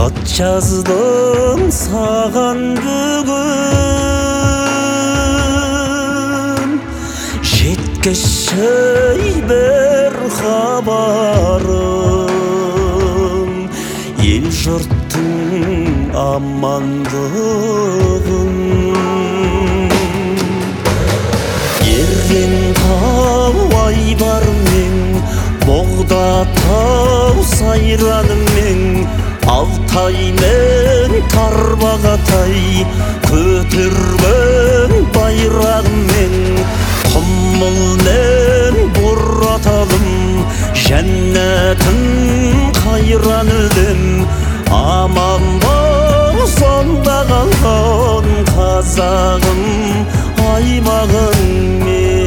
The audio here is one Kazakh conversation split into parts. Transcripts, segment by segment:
Хат жаздым саған бүгін, жеткізші бір хабарым, ел жұрттың амандығын. Ерген тау айбарымен, боғда тау сайранымен, Алтай мен Тарбағатай көтерген байрағымен, құмыл мен бұраталым, жәннәтін қайран өлім. Аман бол сонда қалған қазағым, аймағым мен.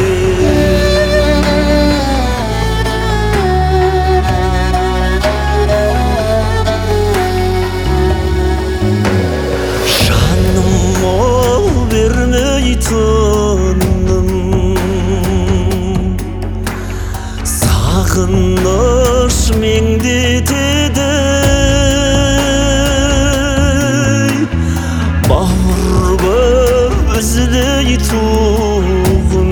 Сағыныш меңдетеді, бауыр боп үзілей туғын.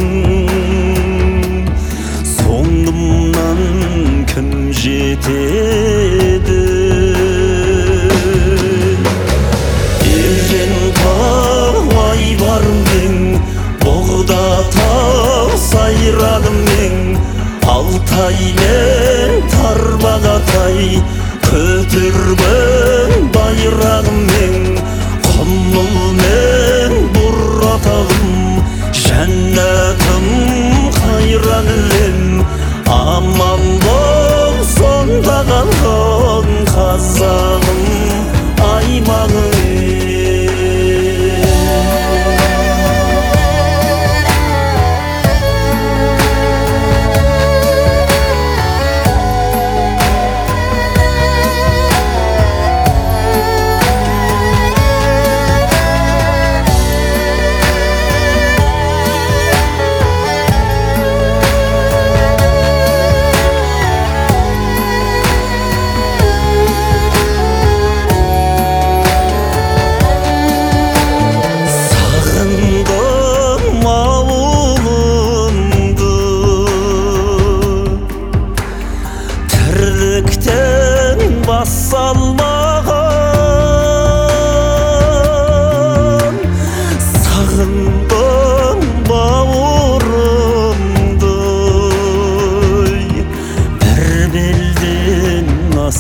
Соңымнан кім жетеді? Ерен тау айбарымен, боғда тау сайранымен, Алтай мен Тарбағатай көтерген байрағымен, құмыл мен бұраталым, жәннәтім қайран өлем. Аман бол сонда қалған қазағым, аймағым. Бас салмаған, сағындым бауырымды, бір белден ас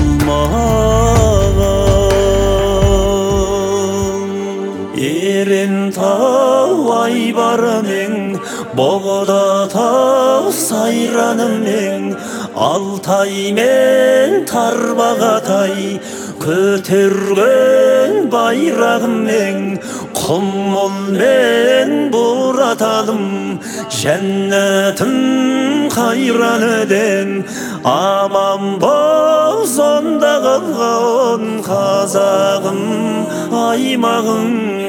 салмаған. Ерен тау айбарымен, боғда тау сайранымен, Алтай мен Тарбағатай көтерген байрағымен, құмыл мен бұраталым, жәннәтім қайран еден. Аман бол сонда қалған қазағым, аймағым.